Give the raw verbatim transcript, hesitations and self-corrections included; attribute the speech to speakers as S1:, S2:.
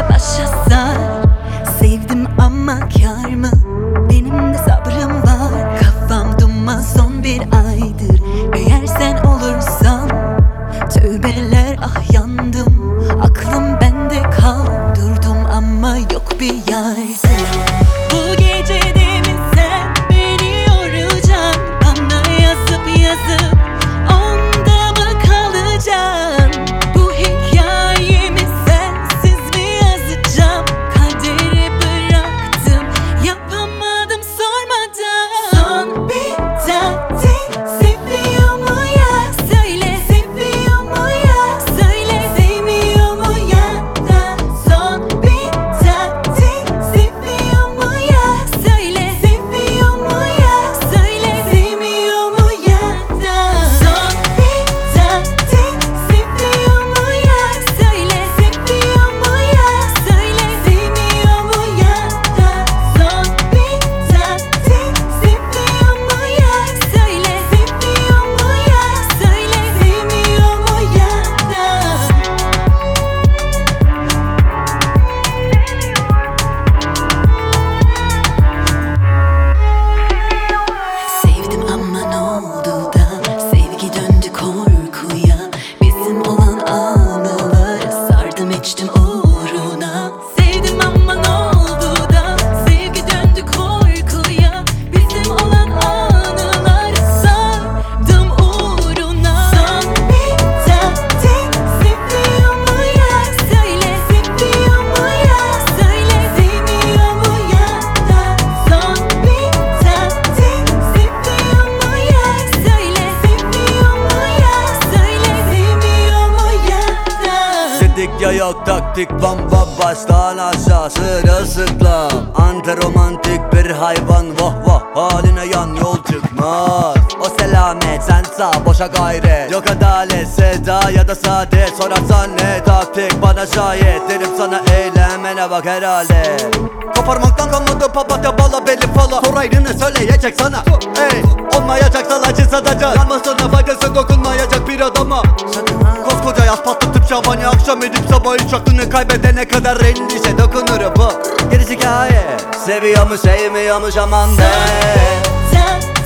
S1: başa sar. Sevdim ama kâr mı? Benim de sabrım var. Kafam duman son bir aydır. Eğer sen olursan tövbeler, ah yandım. Aklım bende kal. Durdum ama yok bir yar. Bu gece de mi sen beni yoracaksın? Bana yazıp yazıp onda mı kalacaksın? Bu hikayemi sensiz mi yazacağım? Kaderi bıraktım, yapamadım sormadan. Son bir taktik seviyor mu ya? Söyle seviyor mu ya? Söyle sevmiyor mu ya da? Son bir taktik seviyor mu ya? Söyle seviyor mu ya? Söyle sevmiyor mu ya da? Son bir taktik seviyor mu ya? Söyle seviyor mu ya? Söyle sevmiyor mu ya da? Son bir taktik seviyor mu ya? Söyle seviyor mu ya? Söyle sevmiyor mu ya da? Sevdim ama ne oldu da sevgi döndü korkuya. Bizim olan anıları sardım içtim uğruna. Sevdim ama ne oldu da sevgi döndü korkuya. Bizim olan anıları sardım uğruna. Son bir taktik seviyor mu ya? Söyle seviyor mu ya? Söyle sevmiyor mu ya da? Son bir taktik seviyor mu ya? Söyle seviyor mu ya? Söyle sevmiyor mu ya da?
S2: Dedik ya yok taktik bomba baştan aşağı sırılsıklam. Antiromantik bir hayvan vah vah haline yan yol çıkmaz. O selamet sen sağ boşa gayret. Yok adalet seda ya da saadet. Sorarsan ne taktik bana şayet. Derim sana eylemene bak herhalde. Koparmaktan kalmadı papatya bala belli fala. Sor ayrını söyleyecek sana. Ey olmayacaksa acı satacak. Yanmasına faydası dokunmayacak bir adama. Koskoca yaz patlı tıp şabani. Akşam edip sabah hiç aklını kaybedene kadar endişe dokunur bu. Gerisi hikaye. Seviyormuş sevmiyormuş aman be.
S1: Sen